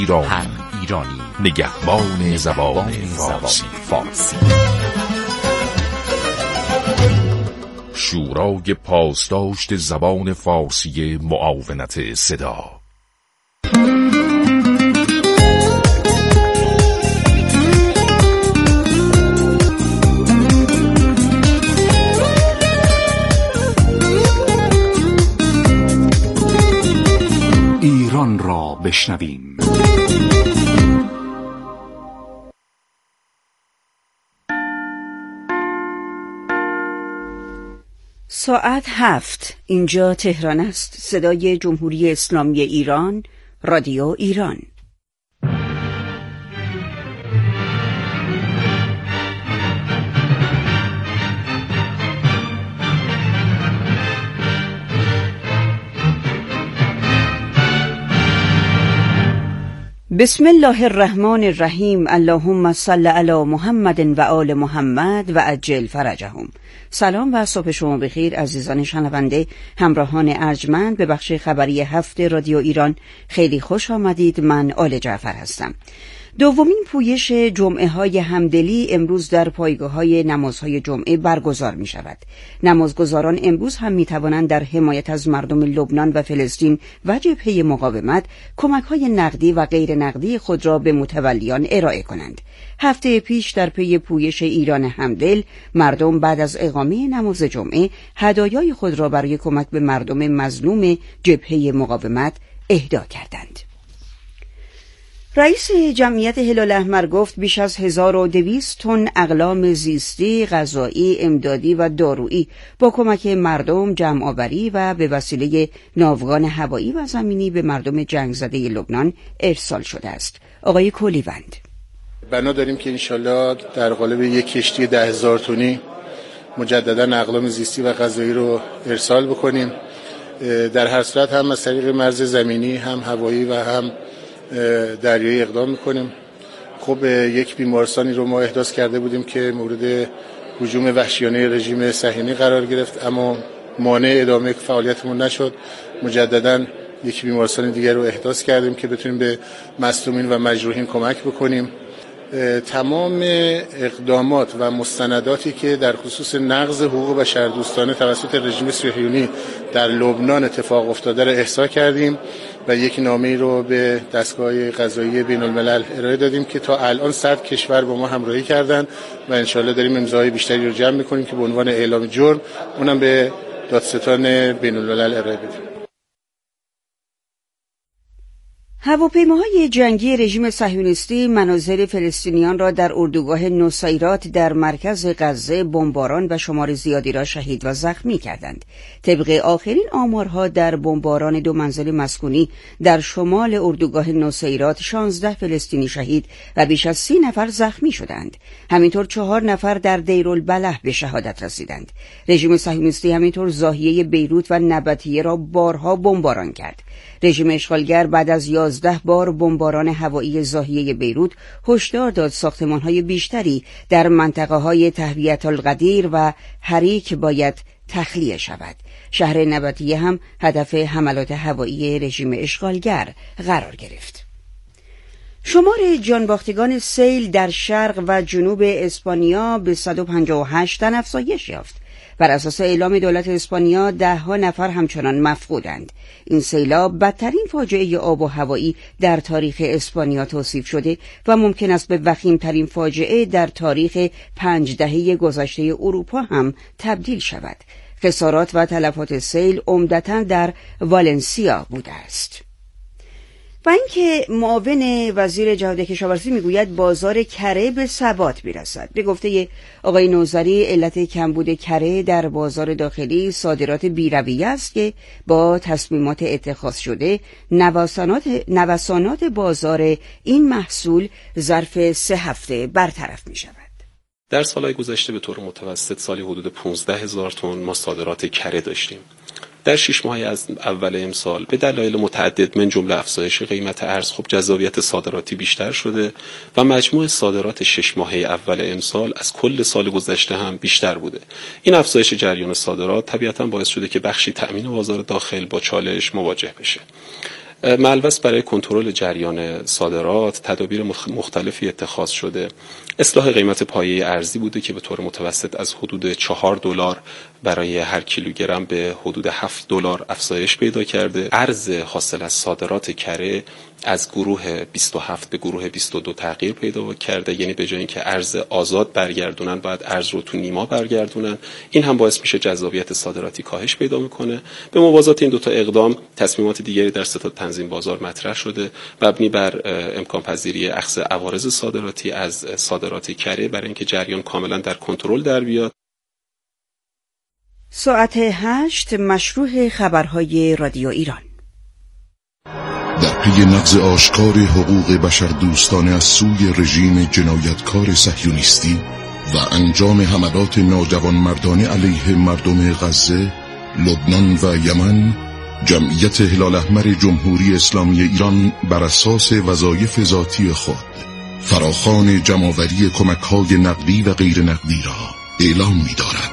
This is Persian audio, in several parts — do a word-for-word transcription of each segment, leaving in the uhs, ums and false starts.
ایرانی، هر ایرانی نگهبان زبان فارسی. فارسی. شورای پاسداشت زبان فارسی معاونت صدا. ایران را بشنویم. ساعت هفت. اینجا تهران است. صدای جمهوری اسلامی ایران، رادیو ایران. بسم الله الرحمن الرحیم. اللهم صل علی محمد و آل محمد و عجل فرجهم. سلام و صبح شما بخیر عزیزان شنونده، همراهان ارجمند به بخش خبری هفت رادیو ایران. خیلی خوش آمدید. من آل جعفر هستم. دومین پویش جمعه های همدلی امروز در پایگاه های نمازهای جمعه برگزار می شود. نمازگزاران امروز هم می توانند در حمایت از مردم لبنان و فلسطین و جبهه مقاومت کمک های نقدی و غیر نقدی خود را به متولیان ارائه کنند. هفته پیش در پی پویش ایران همدل، مردم بعد از اقامه نماز جمعه هدایای خود را برای کمک به مردم مظلوم جبهه مقاومت اهدا کردند. رئیس جمعیت هلال احمر گفت بیش از هزار و دویست تن اقلام زیستی، غذایی، امدادی و دارویی با کمک مردم جمع‌آوری و به وسیله ناوگان هوایی و زمینی به مردم جنگ زده لبنان ارسال شده است. آقای کولیوند: بنا داریم که انشالله در قالب یک کشتی ده هزار تنی مجددا اقلام زیستی و غذایی رو ارسال بکنیم. در هر صورت هم از طریق مرز زمینی، هم هوایی و هم دریایی اقدام میکنیم. خب یک بیمارستانی رو ما احداث کرده بودیم که مورد هجوم وحشیانه رژیم صهیونی قرار گرفت، اما مانع ادامه فعالیتمون نشد. مجددا یک بیمارستان دیگر رو احداث کردیم که بتونیم به مظلومین و مجروحین کمک بکنیم. تمام اقدامات و مستنداتی که در خصوص نقض حقوق بشردوستانه توسط رژیم صهیونی در لبنان اتفاق افتاده را احصا کردیم و یک نامه‌ای رو به دستگاه قضایی بین الملل ارائه دادیم که تا الان صد کشور با ما همراهی کردند و انشالله داریم امضاهای بیشتری رو جمع می‌کنیم که به عنوان اعلام جرم اونم به دادستان بین الملل ارائه بدیم. هواپیماهای جنگی رژیم صهیونیستی منازل فلسطینیان را در اردوگاه نصیرات در مرکز غزه بمباران و شمار زیادی را شهید و زخمی کردند. طبق آخرین آمارها در بمباران دو منزل مسکونی در شمال اردوگاه نصیرات شانزده فلسطینی شهید و بیش از سی نفر زخمی شدند. همینطور چهار نفر در دیرالبلح به شهادت رسیدند. رژیم صهیونیستی همینطور زاهیه بیروت و نبطیه را بارها بمباران کرد. رژیم اشغالگر بعد از یازده بار بمباران هوایی زاهیه بیروت هشدار داد ساختمان‌های بیشتری در منطقه‌های تهویة القدیر و حریک باید تخلیه شود. شهر نبطیه هم هدف حملات هوایی رژیم اشغالگر قرار گرفت. شمار جانباختگان سیل در شرق و جنوب اسپانیا به صد و پنجاه و هشت تن افزایش یافت. بر اساس اعلام دولت اسپانیا ده ها نفر همچنان مفقودند. این سیلاب بدترین فاجعه آب و هوایی در تاریخ اسپانیا توصیف شده و ممکن است به وخیمترین فاجعه در تاریخ پنج دهه گذشته اروپا هم تبدیل شود. خسارات و تلفات سیل عمدتاً در والنسیا بوده است. و اینکه معاون وزیر جهاد کشاورزی میگوید بازار کره به ثبات میرسد. به گفته آقای نوذری علت کمبود کره در بازار داخلی صادرات بی‌رویه است که با تصمیمات اتخاذ شده نوسانات نوسانات بازار این محصول ظرف سه هفته برطرف می شود. در سالهای گذشته به طور متوسط سالی حدود پانزده هزار تن ما صادرات کره داشتیم. در شش ماه از اول امسال به دلایل متعدد من جمله افزایش قیمت ارز خب جذابیت صادراتی بیشتر شده و مجموع صادرات شش ماهه اول امسال از کل سال گذشته هم بیشتر بوده. این افزایش جریان صادرات طبیعتاً باعث شده که بخشی تأمین بازار داخل با چالش مواجه بشه. ملوث برای کنترل جریان صادرات تدابیر مختلفی اتخاذ شده. اصلاح قیمت پایه ارزی بوده که به طور متوسط از حدود چهار دلار برای هر کیلوگرم به حدود هفت دلار افزایش پیدا کرده. ارز حاصل از صادرات کره از گروه بیست و هفت به گروه بیست و دو تغییر پیدا کرده، یعنی به جای اینکه ارز آزاد برگردونن باید ارز رو تو نیما برگردونن. این هم باعث میشه جذابیت صادراتی کاهش پیدا میکنه. به موازات این دوتا اقدام تصمیمات دیگری در ستاد تنظیم بازار مطرح شده مبنی بر امکان پذیری اخذ عوارض صادراتی از صادرات کره برای اینکه جریان کاملا در کنترل در بیاد. ساعت هشت مشروع خبرهای رادیو ایران. در پی نقض آشکار حقوق بشر دوستانه از سوی رژیم جنایتکار صهیونیستی و انجام حملات ناجوانمردانه علیه مردم غزه، لبنان و یمن، جمعیت هلال احمر جمهوری اسلامی ایران بر اساس وظایف ذاتی خود فراخوان جمع‌آوری کمک‌های نقدی و غیر نقدی را اعلام می‌دارد.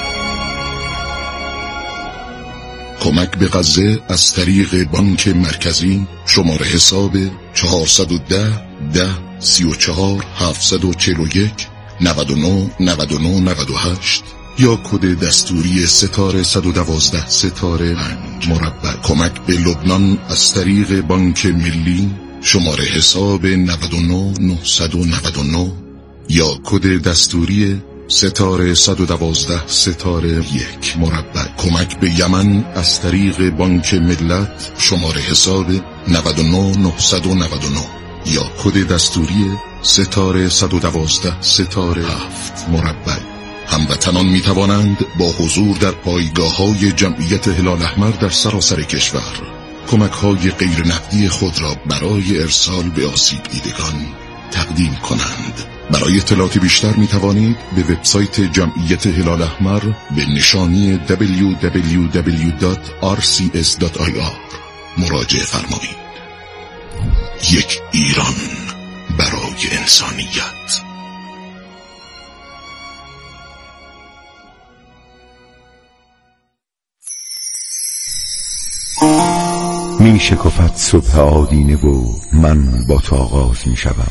کمک به غزه از طریق بانک مرکزی شماره حساب چهارصد و ده ده سی و چهار هفتصد و چهل و یک نود و نه نود و نه نود و هشت یا کد دستوری ستاره صد و دوازده ستاره پنج مربع. کمک به لبنان از طریق بانک ملی شماره حساب نود و نه نهصد و نود و نه یا کد دستوری ستاره صد و دوازده ستاره یک مربع. کمک به یمن از طریق بانک ملت شماره حساب نود و نه نهصد و نود و نه یا کد دستوری ستاره صد و دوازده ستاره هفت مربع. هموطنان می توانند با حضور در پایگاه‌های جمعیت هلال احمر در سراسر کشور کمک‌های غیر نقدی خود را برای ارسال به آسیب دیدگان تقدیم کنند. برای اطلاعات بیشتر می توانید به وبسایت جمعیت هلال احمر به نشانی دبلیو دبلیو دبلیو دات آر سی اس دات آی آر مراجعه فرمایید. یک ایران برای انسانیت. می شکفت صبح آدینه و من با تو آغاز می شوم.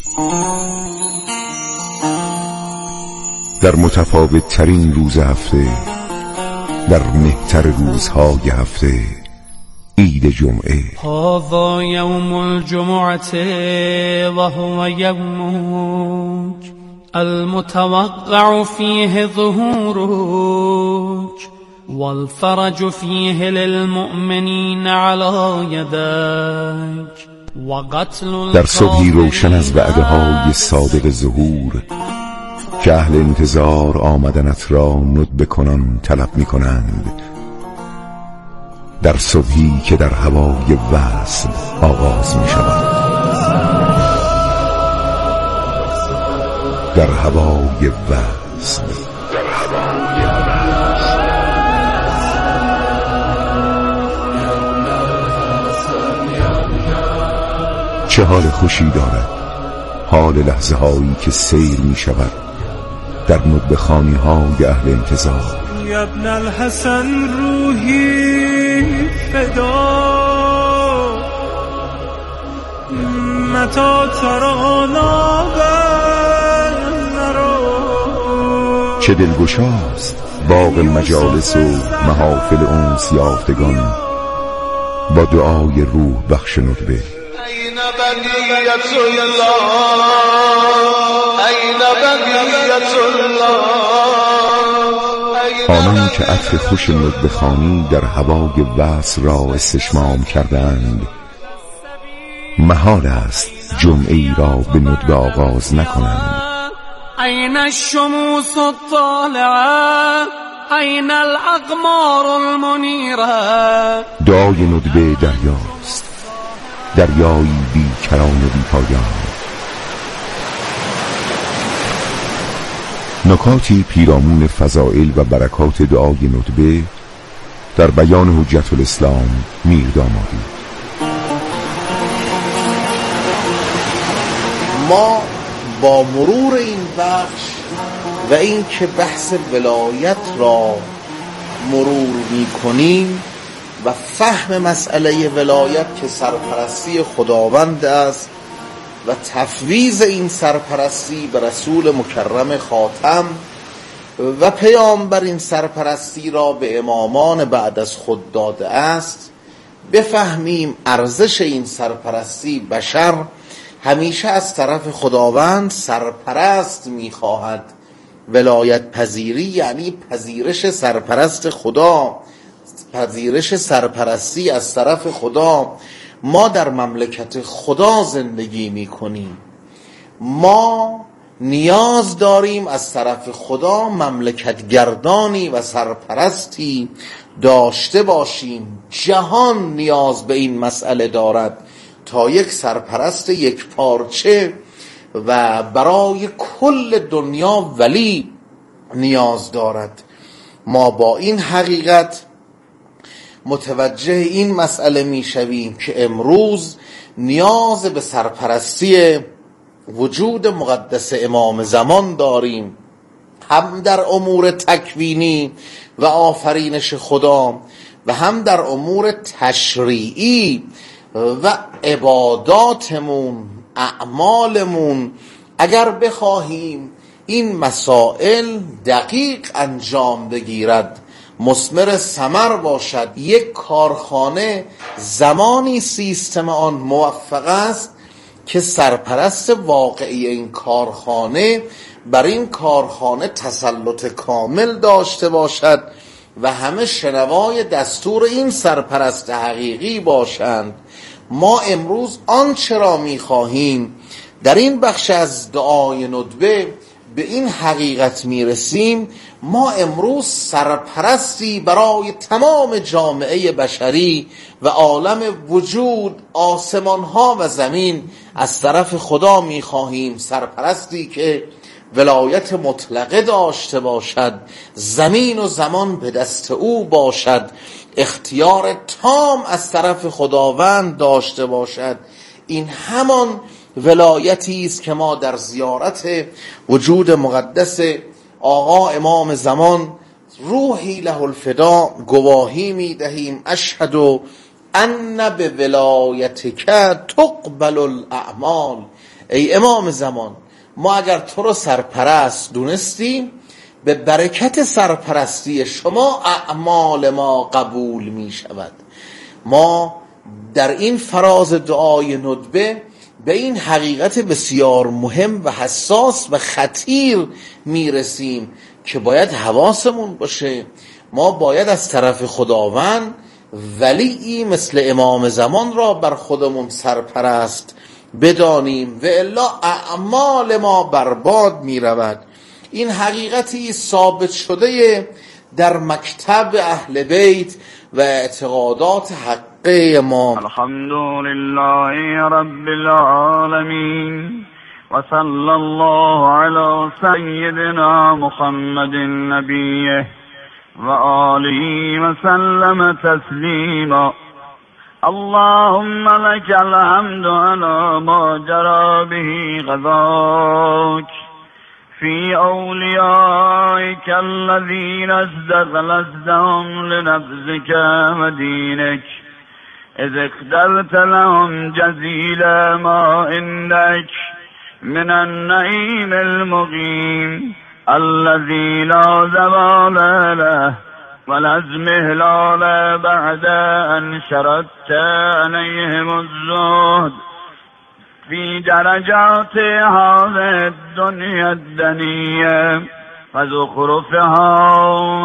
در متفاوت ترین روز هفته، در مهتر روزهای هفته، عید جمعه. هذا یوم الجمعه و هو یومک المتوقع فیه ظهورک والفرج فیه للمؤمنین علی یدک و قتل. در صبحی روشن از وعده های صادق ظهور که اهل انتظار آمدنت را ندبه کنان طلب می کنند. در صبحی که در هوای وصل آغاز می شود، در هوای وصل، در هوای وصل. چه حال خوشی دارد حال لحظه هایی که سیر می شود در ندبه خانی های اهل انتظار. یا ابن الحسن روحی فدا متا ترانا نرو. چه دلگشاست باغ مجالس و محافل انس یافتگان با دعای روح بخش ندبه. این بقیت الله، این بقیت الله. آنان که عطر خوش ندبه خوانی در هوای وصل را استشمام کردند، محال است جمعه ای را به ندبه آغاز نکنند. این الشموس الطالعه، این الاقمار المنیره. دعای ندبه دریاست، دریایی بی کران و بی پایان. نکاتی پیرامون فضائل و برکات دعای ندبه در بیان حجت الاسلام میردامادی. ما با مرور این بخش و این که بحث ولایت را مرور می کنیم و فهم مسئله ولایت که سرپرستی خداوند است و تفویض این سرپرستی به رسول مکرم خاتم و پیامبر این سرپرستی را به امامان بعد از خود داده است، بفهمیم ارزش این سرپرستی. بشر همیشه از طرف خداوند سرپرست میخواهد. ولایت پذیری یعنی پذیرش سرپرست خدا، پذیرش سرپرستی از طرف خدا. ما در مملکت خدا زندگی میکنیم، ما نیاز داریم از طرف خدا مملکت گردانی و سرپرستی داشته باشیم. جهان نیاز به این مسئله دارد تا یک سرپرست یک پارچه و برای کل دنیا ولی نیاز دارد. ما با این حقیقت متوجه این مسئله می شویم که امروز نیاز به سرپرستی وجود مقدس امام زمان داریم، هم در امور تکوینی و آفرینش خدا و هم در امور تشریعی و عباداتمون، اعمالمون. اگر بخواهیم این مسائل دقیق انجام بگیرد، مثمر ثمر باشد، یک کارخانه زمانی سیستم آن موفق است که سرپرست واقعی این کارخانه بر این کارخانه تسلط کامل داشته باشد و همه شنوای دستور این سرپرست حقیقی باشند. ما امروز آنچه را می‌خواهیم در این بخش از دعای ندبه به این حقیقت میرسیم. ما امروز سرپرستی برای تمام جامعه بشری و عالم وجود، آسمانها و زمین از طرف خدا میخواهیم. سرپرستی که ولایت مطلقه داشته باشد، زمین و زمان به دست او باشد، اختیار تام از طرف خداوند داشته باشد. این همان ولایتی است که ما در زیارت وجود مقدس آقا امام زمان روحی له الفدا گواهی می دهیم. اشهد ان به ولایتک تقبل الاعمال. ای امام زمان، ما اگر تو رو سرپرست دونستیم، به برکت سرپرستی شما اعمال ما قبول می شود. ما در این فراز دعای ندبه به این حقیقت بسیار مهم و حساس و خطیر میرسیم که باید حواسمون باشه. ما باید از طرف خداوند ولی مثل امام زمان را بر خودمون سرپرست بدانیم و الا اعمال ما برباد میرود. این حقیقتی ثابت شده در مکتب اهل بیت و اعتقادات حقه ما. الحمدلله رب العالمین و صلی الله علی سیدنا محمد نبیه و آله و سلم تسلیما. اللهم لك الحمد على ما جرى به قضاك في أوليائك الذين استغلستهم لنفسك ودينك، إذ اخترت لهم جزيل ما عندك من النعيم المقيم الذي لا زوال له ولا ازمهلال بعد أن شردت عليهم الزهد في درجات هذه الدنيا الدنية وزخرفها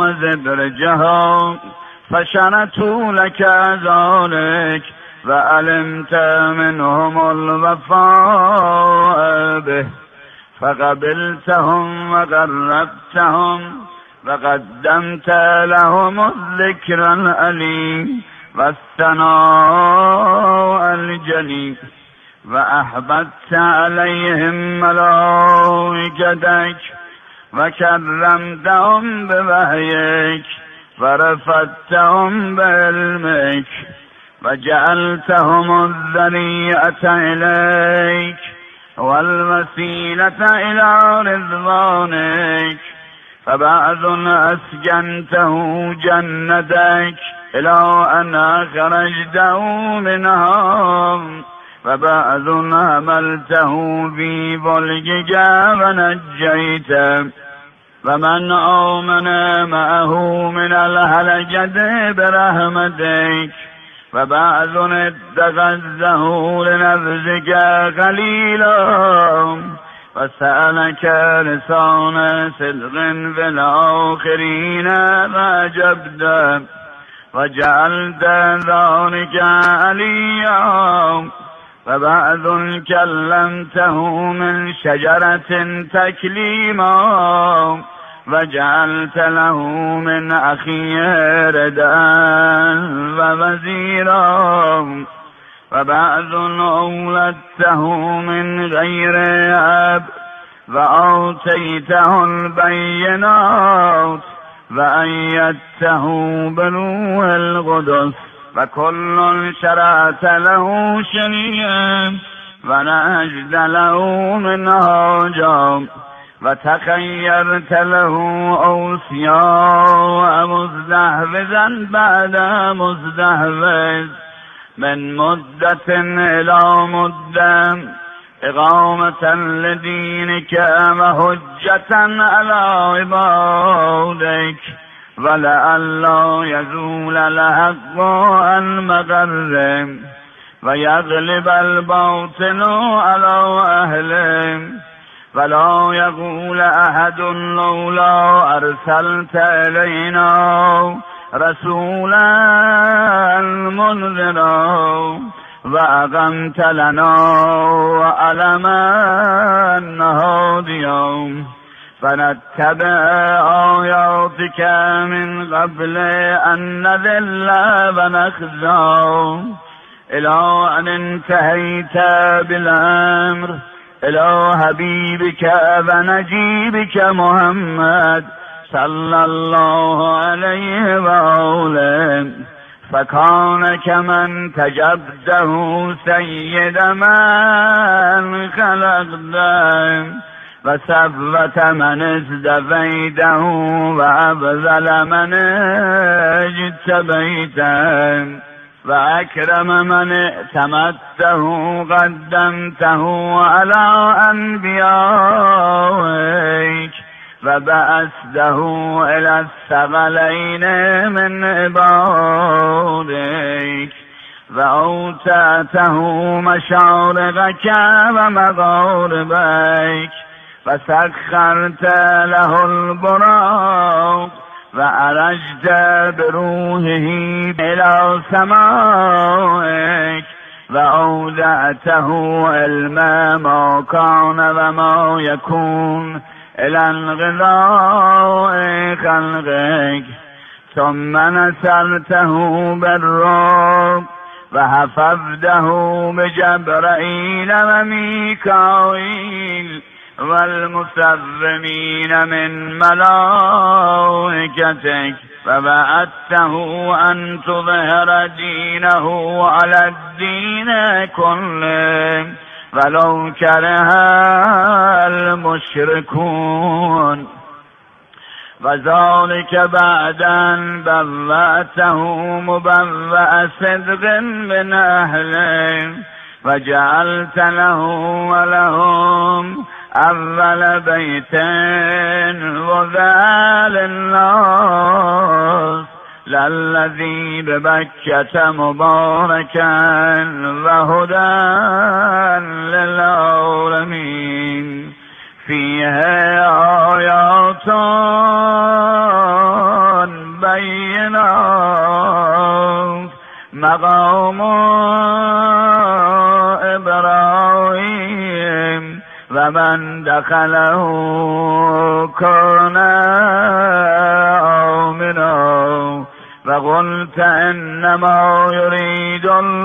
وزبرجها، فشنتوا لك ذلك وعلمت منهم الوفاء به، فقبلتهم وقربتهم وقدمت لهم الذكر العليم والثناء الجليل، وأحببت عليهم ملائكتك وكرمتهم بوحيك ورفعتهم بعلمك وجعلتهم الذريعة إليك والوسيلة إلى رضوانك، فبعض أسكنته جنتك إلى أن أخرجته منهم وبعض حملته في فلكك فنجيته ومن آمن معه من الهلكة برحمتك وبعض اتخذته لنفسك خليلا وسألك لسان صدق في الآخرين فأجبته وجعلت ذلك عليا وبعض كلمته من شجرة تكليما وجعلت له من أخيه ردا ووزيرا وبعض أولدته من غير أب وآتيته البينات وأيدته بروح القدس وكل شرعت له شريعا ونجد له منهاجا وتخيرت له أوصياء مستحفظا بعد مستحفظ من مدة إلى مدة إقامة لدينك وحجة على عبادك ولئلا يزول الحق عن مغره ويغلب الباطل على أهله ولا يقول أحد لولا أرسلت إلينا رسولا منذرا وأقمت لنا وألما هاديا فنتبع آياتك من قبل أن نذل ونخزى إلى أن انتهيت بالأمر إلى حبيبك ونجيبك محمد صلى الله عليه وآله فكان كمن تجبده سيد من خلقته وسفة من ازدفيته وأبذل من اجتبيته وأكرم من ائتمته قدمته على أنبيائك وبعثته إلى الثقلين من عبادك وأوتاته مشارقك ومغاربك وسخرت له البراق وأرجت بروحه إلى سمائك وأودعته علم ما كان وما يكون إلى انقضاء خلقك ثم نصرته بالروح وحفظته بجبرائيل وميكائيل والمسرمين من ملائكتك فبعثته أن تظهر دينه على الدين كله ولو كره المشركون وذلك بعد أن بوأته مبوأ صدق من أهله وجعلت له ولهم أول بيت وذا للناس للذي ببكة مباركا وهدى للعالمين فيها آيات بينات مقام إبراهيم ومن دخله كان آمنا وقلت إنما يريد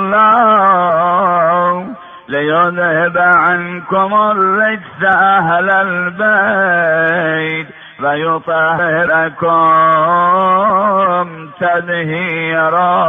الله ليذهب عنكم الرجس أهل البيت ويطهركم تطهيرا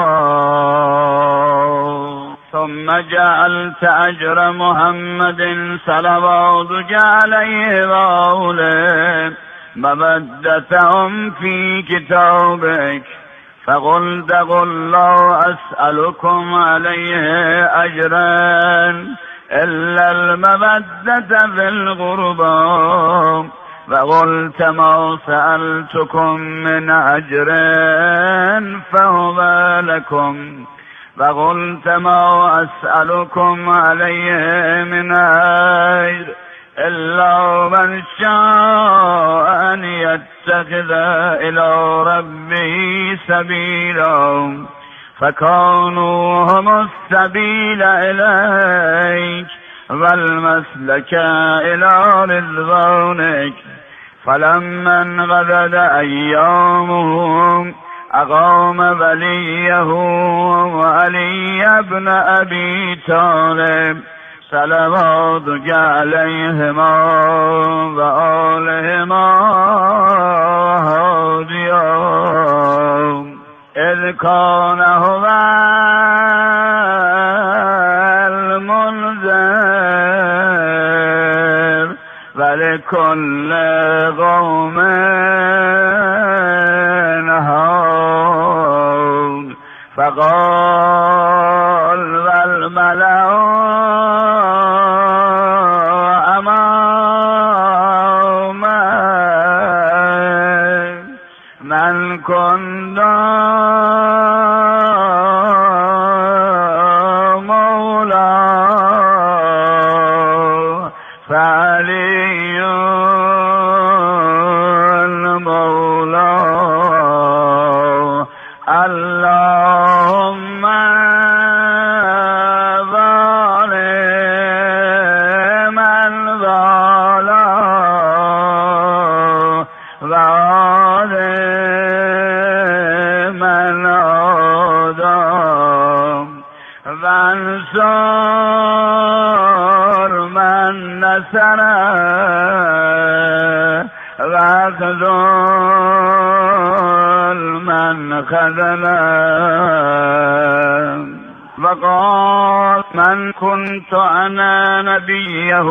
ثم جعلت أجر محمد صلواتك عليه وآله مودتهم في كتابك فقلت قل لا أسألكم عليه أجرا إلا المودة في القربى وقلت ما سألتكم من أجر فهو لكم وقلت ما أسألكم عليه من أجر إلا من شاء أن يتخذ إلى ربه سبيلا فكانوا هم السبيل إليك والمسلك إلى رضوانك فلما انقضت أيامهم أقام وليه وعلي بن أبي طالب صلواتك عليهما وآلهما هاديا إذ كان هو المنذر ولكل قوم هاد فقال والملأ أمامه من كنت مولاه فعلي المولى اللهم ظالم الظالم ظالم العظام وانصر من نصره واخذل من خذله وقال من كنت أنا نبيه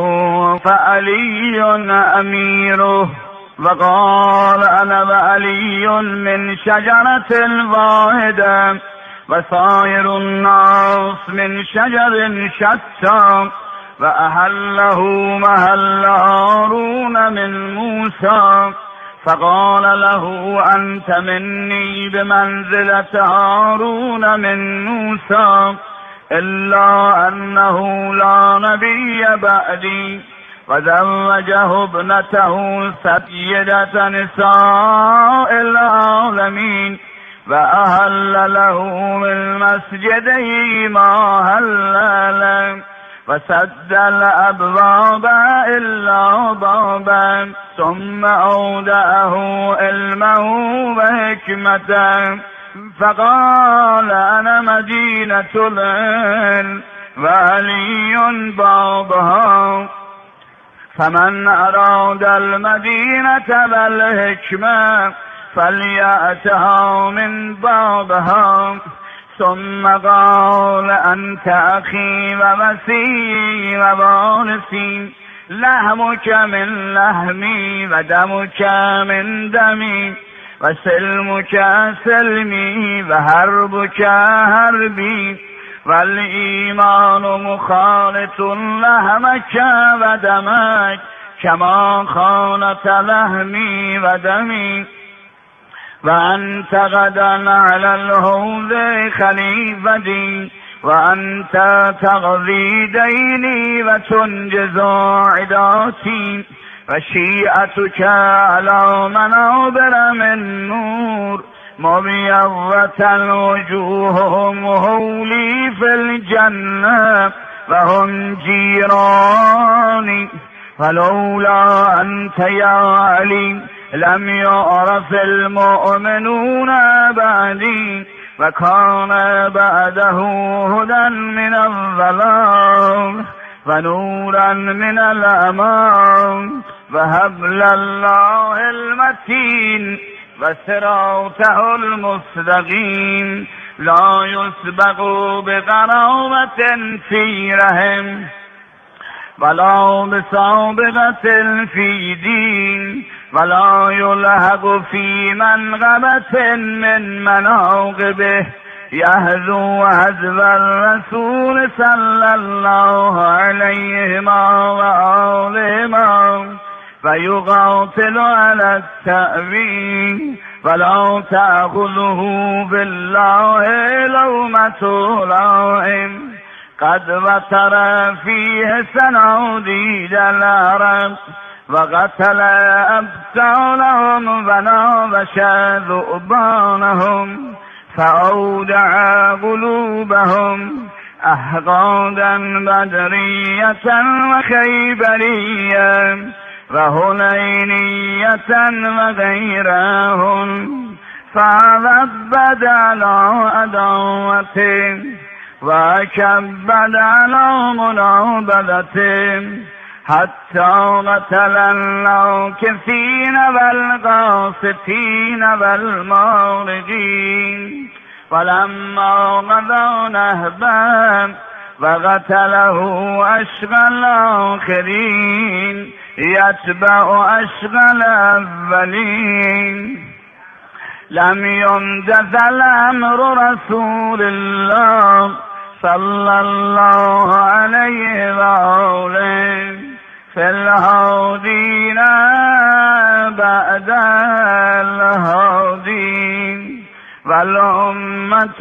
فعلي أميره وقال أنا وعلي من شجرة واحدة وصائر الناس من شجر شتى وأهله محل هارون من موسى فقال له أنت مني بمنزلة هارون من موسى إلا أنه لا نبي بعدي وزوجه ابنته سيدة نساء العالمين وأهل له من مسجده ما هل له وسد الأبواب إلا بابا ثم أودعه علمه وحكمته فقال أنا مدينة العلم وعلي بابها فمن أراد المدينة والحكمة فليأتها من بابها ثم قال أنت أخي ومسيحي ووارثي لحمك من لحمي ودمك من دمي وسلمك سلمي وحربك حربي والإيمان مخالط لحمك ودمك كما خالط لحمي ودمي وأنت غدا على الهوذ خليفتي وأنت تقضي ديني وتنجز عداتي وشيعتك على منابر من نور مبيضة وجوههم هولي في الجنة وهم جيراني فلولا أنت يا علي لم يعرف المؤمنون بعدي وكان بعده هدى من الظلام ونورا من الأمان وهبل الله المتين وصراطه المستقيم لا يسبق بقرابة في رحم ولا بسابقة في دين ولا يلهق في منغبة من مناقبه يهذو هذو الرسول صلى الله عليه وآله فيقاتل على التأويل ولا تأخذه بالله لومة لائم قد وتر فيه سناديد العرب وقتل أبطالهم ونابش ذؤبانهم فأودع قلوبهم أحقادا بدرية وخيبرية وهنينية وغيرهم فعذبد على عداوته وكبد على منابذته حتى قتل الناكثين والقاسطين والمارقين ولما قضى نهبا وقتله أشقى الآخرين يتبع أشقى الأولين لم يمتثل الأمر رسول الله صلى الله عليه وآله في الهادين بعد الهادين والأمة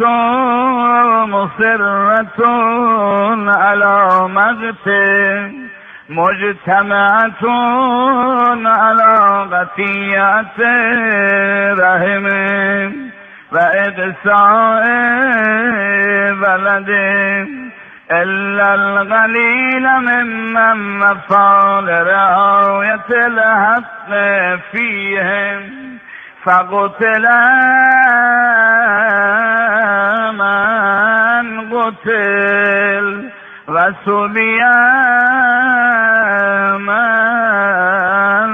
مصرة على مقته مجتمعة على قطيعة رحم وإقصاء بلد إلا القليل ممن مفعل رعاية الحق فيهم فقتل من قتل وسبي من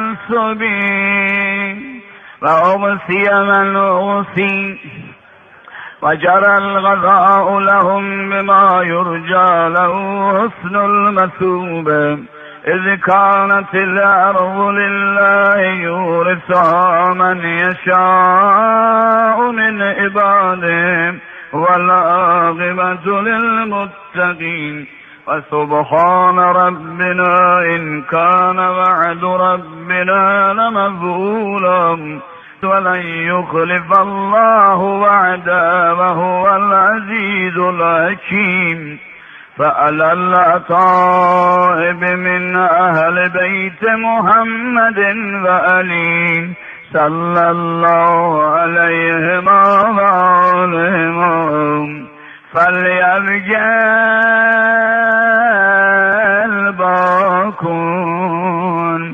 سبي وأغسي من أغسي وجرى الغضاء لهم بما يرجى له حسن المثوبة إذ كانت الأرض لله يورثها من يشاء من عباده والعاقبة للمتقين وسبحان ربنا إن كان وعد ربنا لمفعولا ولن يخلف الله وعده وهو العزيز الحكيم فعلى الأطائب من أهل بيت محمد وآله صلى الله عليه وآله فليبقى الباكون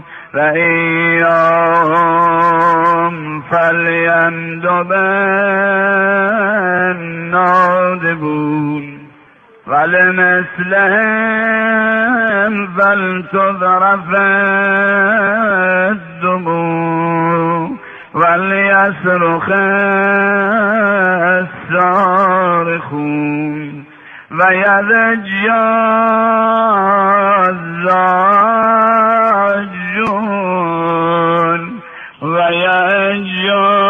فإياهم فليندب النادبون ولمثلهم فلتذرف الدموع وليصرخ الصارخون ويضج الزاجون ويهج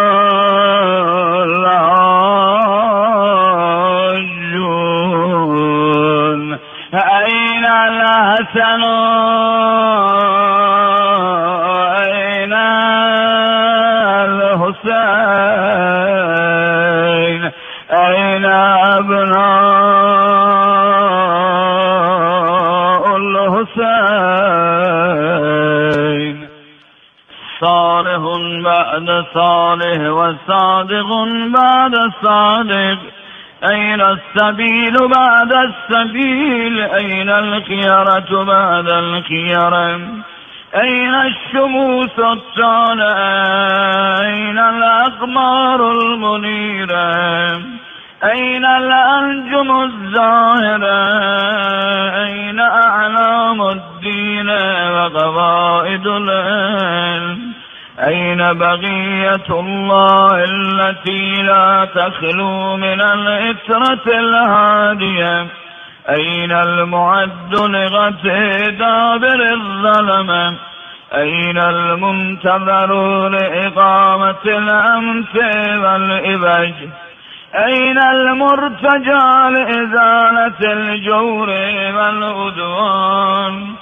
اللاجون أين الحسن أين الحسين أين أبناء الحسين صالح بعد صالح وصادق بعد صادق أين السبيل بعد السبيل أين الخيرة بعد الخيرة أين الشموس الطالعة أين الأقمار المنيرة أين الأنجم الزاهرة أين أعلام الدين وقواعد العلم أين بقية الله التي لا تخلو من الإثرة الهادية أين المعد لغة دابر الظلمة أين المنتظر لإقامة الأمس والإبج أين المرتجى لإزالة الجور والعدوان